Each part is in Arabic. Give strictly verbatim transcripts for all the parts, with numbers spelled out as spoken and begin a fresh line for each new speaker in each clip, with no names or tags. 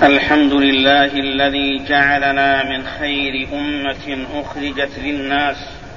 الحمد لله الذي جعلنا من خير أمة أخرجت للناس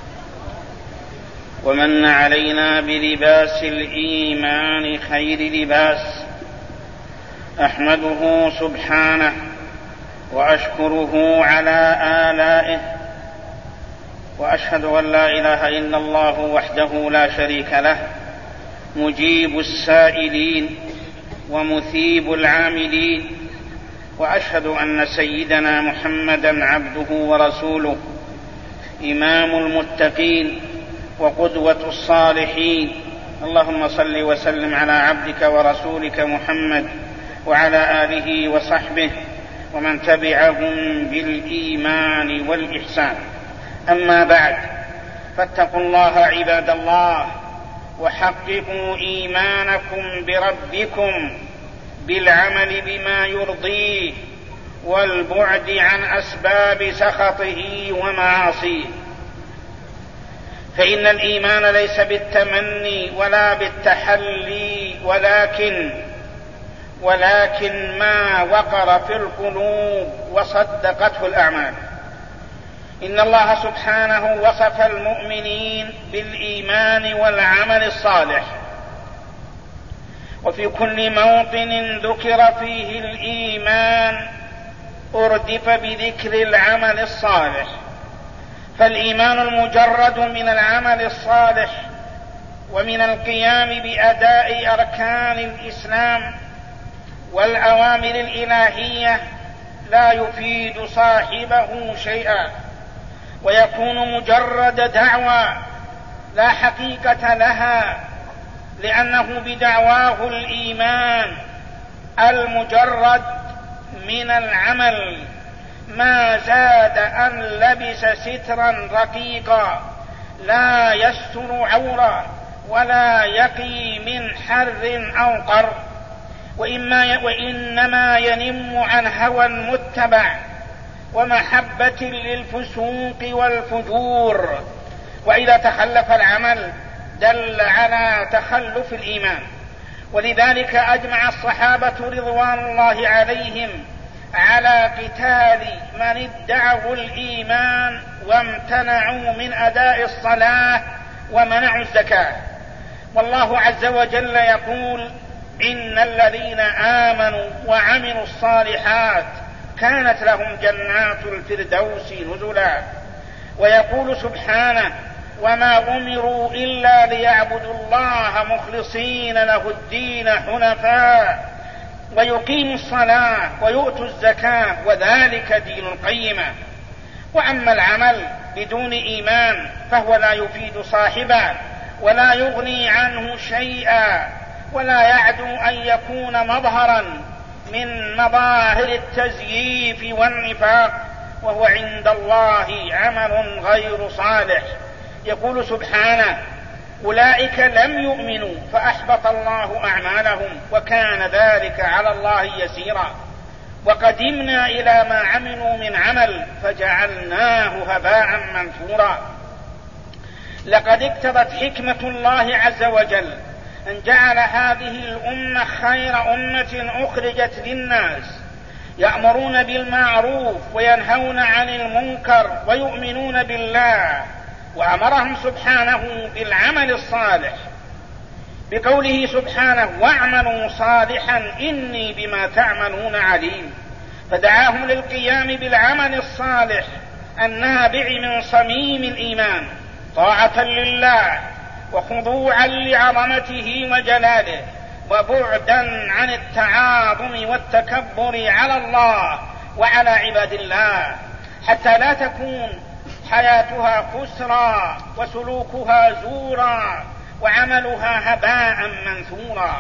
ومن علينا بلباس الإيمان خير لباس. أحمده سبحانه وأشكره على آلائه، وأشهد أن لا إله إلا الله وحده لا شريك له، مجيب السائلين ومثيب العاملين. وأشهد أن سيدنا محمدا عبده ورسوله، إمام المتقين وقدوة الصالحين. اللهم صل وسلم على عبدك ورسولك محمد وعلى آله وصحبه ومن تبعهم بالإيمان والإحسان. أما بعد، فاتقوا الله عباد الله، وحققوا إيمانكم بربكم بالعمل بما يرضيه والبعد عن أسباب سخطه ومعاصيه، فإن الإيمان ليس بالتمني ولا بالتحلي، ولكن ولكن ما وقر في القلوب وصدقته الأعمال. إن الله سبحانه وصف المؤمنين بالإيمان والعمل الصالح، وفي كل موطن ذكر فيه الإيمان أردف بذكر العمل الصالح. فالإيمان المجرد من العمل الصالح ومن القيام بأداء أركان الإسلام والأوامر الإلهية لا يفيد صاحبه شيئا، ويكون مجرد دعوى لا حقيقة لها، لأنه بدعواه الإيمان المجرد من العمل ما زاد أن لبس سترا رقيقا لا يستر عورا ولا يقي من حر أو قر، وإما وإنما ينم عن هوى متبع ومحبة للفسوق والفجور. وإذا تخلف العمل دل على تخلف الإيمان. ولذلك أجمع الصحابة رضوان الله عليهم على قتال من ادعوا الإيمان وامتنعوا من أداء الصلاة ومنعوا الزكاة. والله عز وجل يقول: إن الذين آمنوا وعملوا الصالحات كانت لهم جنات الفردوس نزلا. ويقول سبحانه: وما أمروا إلا ليعبدوا الله مخلصين له الدين حنفاء ويقيموا الصلاة ويؤتوا الزكاة وذلك دين القيمة. وأما العمل بدون إيمان فهو لا يفيد صاحبه ولا يغني عنه شيئا، ولا يعدو أن يكون مظهرا من مظاهر التزييف والنفاق، وهو عند الله عمل غير صالح. يقول سبحانه: أولئك لم يؤمنوا فأحبط الله أعمالهم وكان ذلك على الله يسيرا. وقدمنا إلى ما عملوا من عمل فجعلناه هباء منثورا. لقد اقتضت حكمة الله عز وجل أن جعل هذه الأمة خير أمة أخرجت للناس، يأمرون بالمعروف وينهون عن المنكر ويؤمنون بالله، وأمرهم سبحانه بالعمل الصالح بقوله سبحانه: واعملوا صالحا إني بما تعملون عليم. فدعاهم للقيام بالعمل الصالح النابع من صميم الإيمان، طاعة لله وخضوعا لعظمته وجلاله، وبعدا عن التعاظم والتكبر على الله وعلى عباد الله، حتى لا تكون حياتها خسرا وسلوكها زورا وعملها هباء منثورا.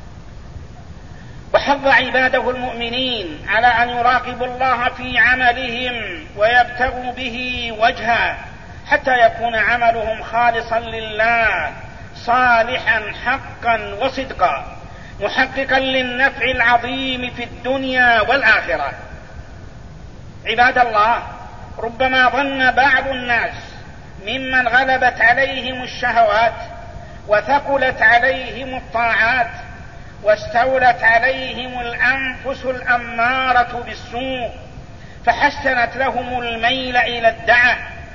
وحض عباده المؤمنين على أن يراقبوا الله في عملهم ويبتغوا به وجهه، حتى يكون عملهم خالصا لله صالحا حقا وصدقا، محققا للنفع العظيم في الدنيا والآخرة. عباد الله، ربما ظن بعض الناس ممن غلبت عليهم الشهوات وثقلت عليهم الطاعات واستولت عليهم الأنفس الأمارة بالسوء، فحسنت لهم الميل إلى الدعة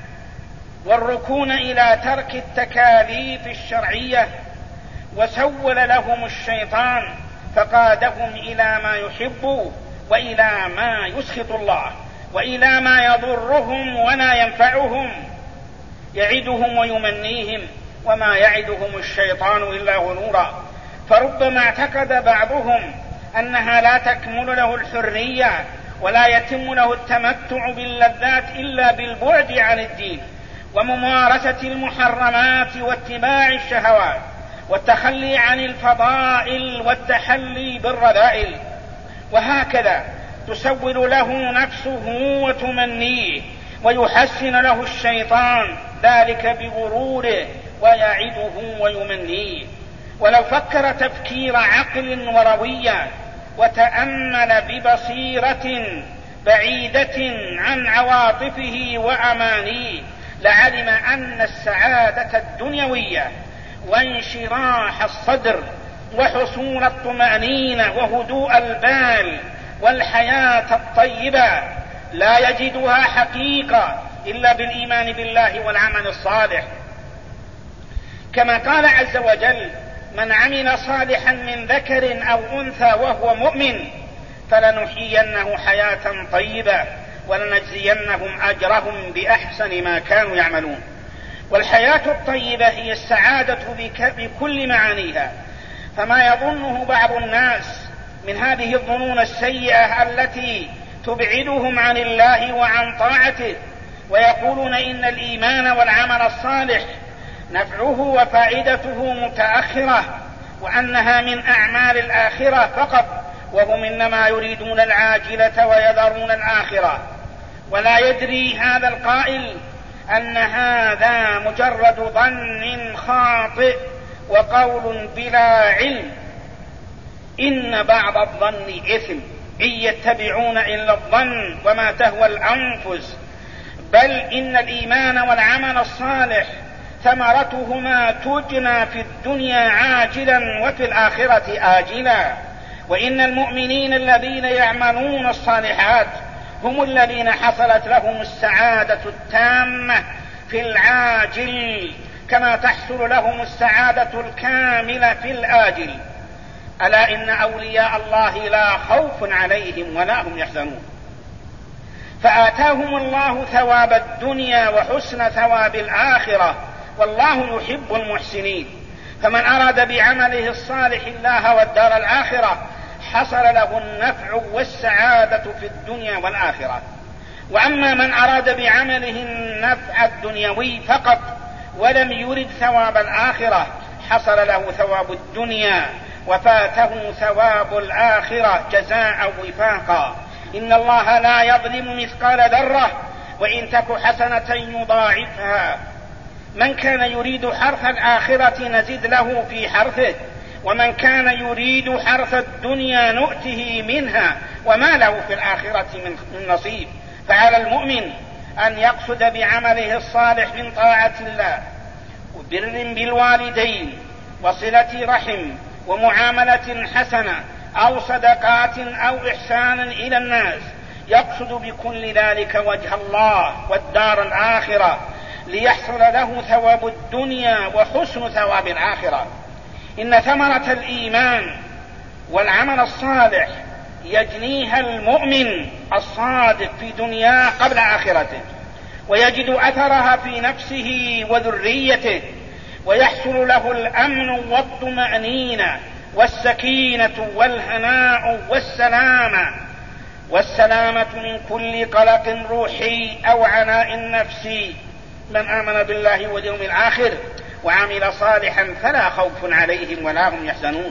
والركون إلى ترك التكاليف الشرعية، وسول لهم الشيطان فقادهم إلى ما يحب وإلى ما يسخط الله وإلى ما يضرهم ولا ينفعهم، يعدهم ويمنيهم، وما يعدهم الشيطان إلا غرورا. فربما اعتقد بعضهم أنها لا تكمل له الحرية ولا يتم له التمتع باللذات إلا بالبعد عن الدين وممارسة المحرمات واتباع الشهوات والتخلي عن الفضائل والتحلي بالرذائل، وهكذا تسول له نفسه وتمنيه، ويحسن له الشيطان ذلك بغروره ويعده ويمنيه. ولو فكر تفكير عقل وروية وتأمل ببصيرة بعيدة عن عواطفه وأمانيه لعلم أن السعادة الدنيوية وانشراح الصدر وحصول الطمأنينة وهدوء البال والحياة الطيبة لا يجدها حقيقة إلا بالإيمان بالله والعمل الصالح، كما قال عز وجل: من عمل صالحا من ذكر أو أنثى وهو مؤمن فلنحيينه حياة طيبة ولنجزينهم أجرهم بأحسن ما كانوا يعملون. والحياة الطيبة هي السعادة بكل معانيها، فما يظنه بعض الناس من هذه الظنون السيئة التي تبعدهم عن الله وعن طاعته، ويقولون إن الإيمان والعمل الصالح نفعه وفائدته متأخرة وأنها من أعمال الآخرة فقط، وهم إنما يريدون العاجلة ويذرون الآخرة. ولا يدري هذا القائل أن هذا مجرد ظن خاطئ وقول بلا علم. إن بعض الظن إثم إن يتبعون إلا الظن وما تهوى الأنفس، بل إن الإيمان والعمل الصالح ثمرتهما تجنى في الدنيا عاجلا وفي الآخرة آجلا. وإن المؤمنين الذين يعملون الصالحات هم الذين حصلت لهم السعادة التامة في العاجل كما تحصل لهم السعادة الكاملة في الآجل. ألا إن أولياء الله لا خوف عليهم ولا هم يحزنون. فآتاهم الله ثواب الدنيا وحسن ثواب الآخرة، والله يحب المحسنين. فمن أراد بعمله الصالح الله والدار الآخرة حصل له النفع والسعادة في الدنيا والآخرة. وأما من أراد بعمله النفع الدنيوي فقط ولم يرد ثواب الآخرة حصل له ثواب الدنيا وفاته ثواب الآخرة جزاء وفاقا. إن الله لا يظلم مثقال ذرة وإن تك حسنة يضاعفها. من كان يريد حرث الآخرة نزد له في حرثه، ومن كان يريد حرث الدنيا نؤته منها وما له في الآخرة من نصيب. فعلى المؤمن أن يقصد بعمله الصالح من طاعة الله وبر بالوالدين وصلة رحم ومعاملة حسنة أو صدقات أو إحسان إلى الناس، يقصد بكل ذلك وجه الله والدار الآخرة ليحصل له ثواب الدنيا وحسن ثواب الآخرة. إن ثمرة الإيمان والعمل الصالح يجنيها المؤمن الصادق في دنياه قبل آخرته، ويجد أثرها في نفسه وذريته، ويحصل له الأمن والطمأنينة والسكينة والهناء والسلامة والسلامة من كل قلق روحي أو عناء نفسي. من آمن بالله واليوم الآخر وعمل صالحا فلا خوف عليهم ولا هم يحزنون.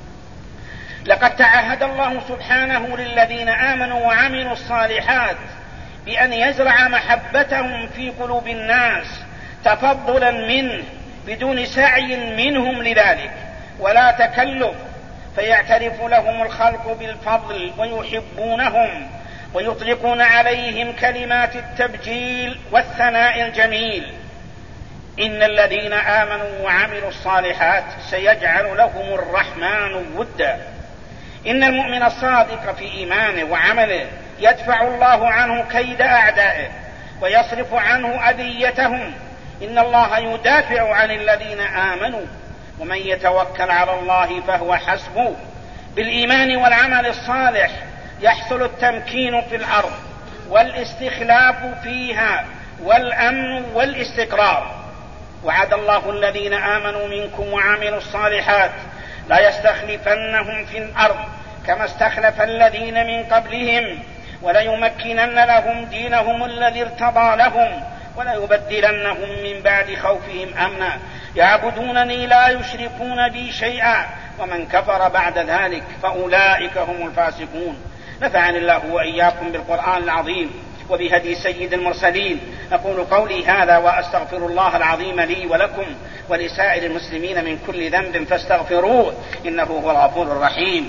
لقد تعهد الله سبحانه للذين آمنوا وعملوا الصالحات بأن يزرع محبتهم في قلوب الناس تفضلا منه بدون سعي منهم لذلك ولا تكلف، فيعترف لهم الخلق بالفضل ويحبونهم ويطلقون عليهم كلمات التبجيل والثناء الجميل. إن الذين آمنوا وعملوا الصالحات سيجعل لهم الرحمن ودا. إن المؤمن الصادق في إيمانه وعمله يدفع الله عنه كيد أعدائه ويصرف عنه أذيتهم. إن الله يدافع عن الذين آمنوا ومن يتوكل على الله فهو حسبه. بالإيمان والعمل الصالح يحصل التمكين في الأرض والاستخلاف فيها والأمن والاستقرار. وعد الله الذين آمنوا منكم وعملوا الصالحات لا يستخلفنهم في الأرض كما استخلف الذين من قبلهم وليمكنن لهم دينهم الذي ارتضى لهم وليبدلنهم من بعد خوفهم أمنا يعبدونني لا يشركون بي شيئا ومن كفر بعد ذلك فأولئك هم الفاسقون. نفعني الله وإياكم بالقرآن العظيم وبهدي سيد المرسلين. أقول قولي هذا وأستغفر الله العظيم لي ولكم ولسائر المسلمين من كل ذنب فاستغفروه إنه هو الغفور الرحيم.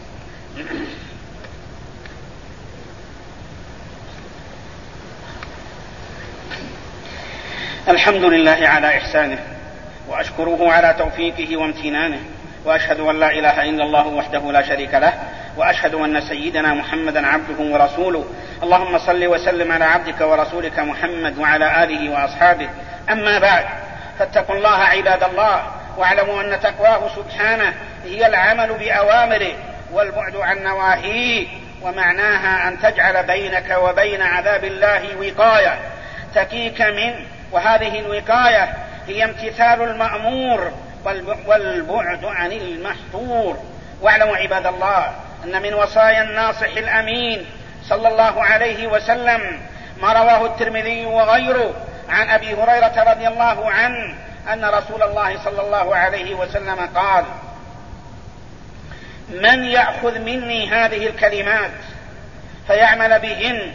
الحمد لله على إحسانه وأشكره على توفيقه وامتنانه وأشهد أن لا إله إلا الله وحده لا شريك له وأشهد أن سيدنا محمدا عبده ورسوله. اللهم صل وسلم على عبدك ورسولك محمد وعلى آله وأصحابه. أما بعد فاتقوا الله عباد الله واعلموا أن تقواه سبحانه هي العمل بأوامره والبعد عن نواهيه ومعناها أن تجعل بينك وبين عذاب الله وقاية تقيك منه وهذه الوقاية هي امتثال المأمور والبعد عن المحظور. واعلموا عباد الله أن من وصايا الناصح الأمين صلى الله عليه وسلم ما رواه الترمذي وغيره عن أبي هريرة رضي الله عنه أن رسول الله صلى الله عليه وسلم قال: من يأخذ مني هذه الكلمات فيعمل بهن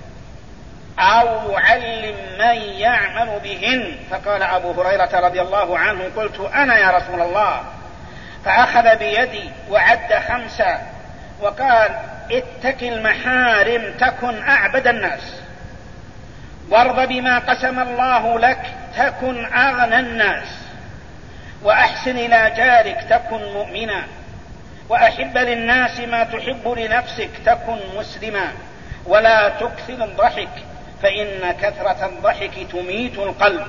أو يعلم من يعمل بهن. فقال أبو هريرة رضي الله عنه: قلت أنا يا رسول الله. فأخذ بيدي وعد خمسة وقال: اتق المحارم تكن أعبد الناس، وارض بما قسم الله لك تكن أغنى الناس، وأحسن إلى جارك تكن مؤمنا، وأحب للناس ما تحب لنفسك تكن مسلما، ولا تكثر الضحك فإن كثرة الضحك تميت القلب.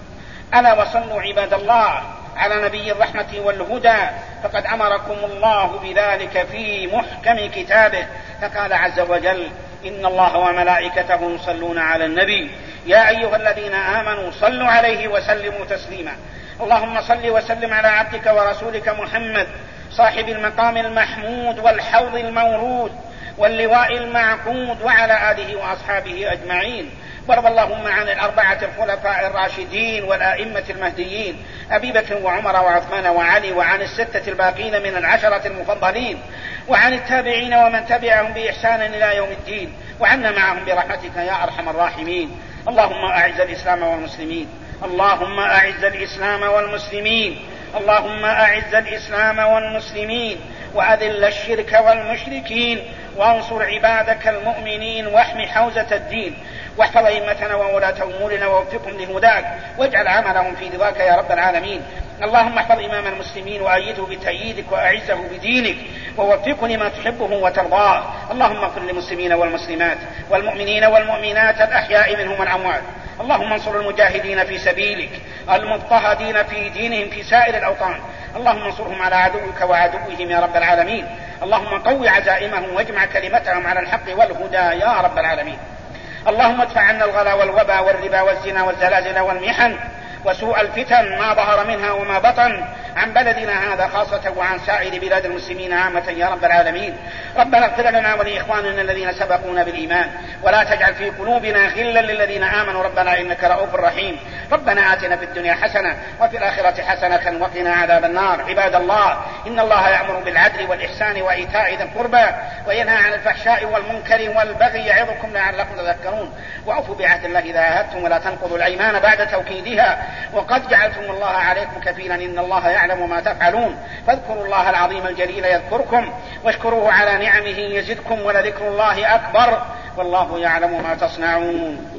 ألا وصلوا عباد الله على نبي الرحمة والهدى، فقد أمركم الله بذلك في محكم كتابه، فقال عز وجل: إن الله وملائكته يصلون على النبي يا أيها الذين آمنوا صلوا عليه وسلموا تسليما. اللهم صل وسلم على عبدك ورسولك محمد صاحب المقام المحمود والحوض المورود واللواء المعقود وعلى آله وأصحابه أجمعين. وارض اللهم عن الأربعة الخلفاء الراشدين والآئمة المهديين أبي بكر وعمر وعثمان وعلي، وعن الستة الباقين من العشرة المفضلين، وعن التابعين ومن تبعهم بإحسان إلى يوم الدين، وعنا معهم برحمتك يا أرحم الراحمين. اللهم أعز الإسلام والمسلمين، اللهم أعز الإسلام والمسلمين، اللهم أعز الإسلام والمسلمين، وأذل الشرك والمشركين، وانصر عبادك المؤمنين، واحمي حوزة الدين، واحفظ أئمتنا وولاة أمورنا ووفقهم لهداك، واجعل عملهم في رضاك يا رب العالمين. اللهم احفظ إمام المسلمين وأيده بتأييدك وأعزه بدينك، ووفقه لما تحبه وترضاه. اللهم اغفر للمسلمين والمسلمات والمؤمنين والمؤمنات الأحياء منهم والأموات. اللهم انصر المجاهدين في سبيلك المضطهدين في دينهم في سائر الأوطان. اللهم انصرهم على عدوك وعدوهم يا رب العالمين. اللهم قو عزائمهم واجمع كلمتهم على الحق والهدى يا رب العالمين. اللهم ادفع عنا الغلا والوبا والربا والزنا والزلازل والمحن وسوء الفتن ما ظهر منها وما بطن عن بلدنا هذا خاصة وعن سائر بلاد المسلمين عامة يا رب العالمين. ربنا اغفر لنا ولإخواننا الذين سبقونا بالإيمان، ولا تجعل في قلوبنا غلا للذين آمنوا ربنا إنك رؤوف رحيم. ربنا آتنا في الدنيا حسنة وفي الآخرة حسنة وقنا عذاب النار. عباد الله، إن الله يأمر بالعدل والإحسان وإيتاء ذي القربى وينهى عن الفحشاء والمنكر والبغي يعظكم لعلكم تذكرون. وأوفوا بعهد الله إذا عاهدتم ولا تنقضوا الأيمان بعد توكيدها، وقد جعلتم الله عليكم كفيلا إن الله يعلم ما تفعلون. فاذكروا الله العظيم الجليل يذكركم، واشكروه على نعمه يزدكم، ولذكر الله أكبر، والله يعلم ما تصنعون.